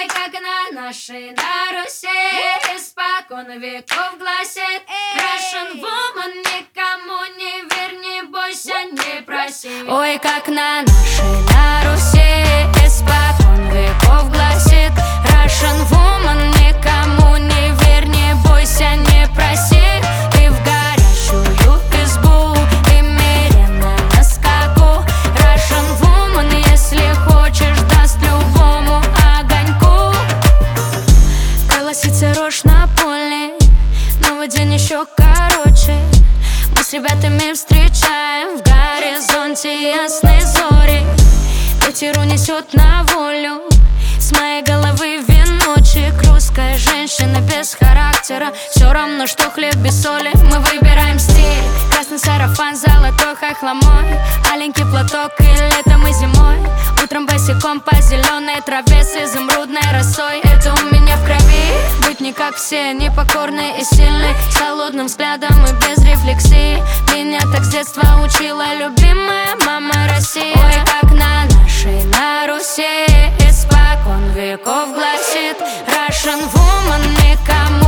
Ой, как на нашей на Руси испокон веков гласит: Russian woman, никому не верь, не бойся, не проси. Ой, как на нашей на Руси испокон веков гласит: Russian woman, никому не верь, не бойся, не проси. И в горящую избу, и меренно на скаку. Russian woman, если хочешь, даст любому огоньку. Колосится рожь на поле, новый день еще короче. Мы с ребятами встречаем в горизонте ясные зори. Ветер унесет на волю с моей головы веночек. Русская женщина без характера, все равно, что хлеб без соли. Мы выбираем стиль: красный сарафан, золотой хохломой, аленький платок и летом, и зимой. Утром босиком по зеленой траве с изумрудной росой. Это у меня в крови, быть не как все, непокорный и сильный, с холодным взглядом и без рефлексии. Меня так с детства учила любимая мама Россия. Ой, как на нашей на Руси испокон веков гласит: Russian woman, никому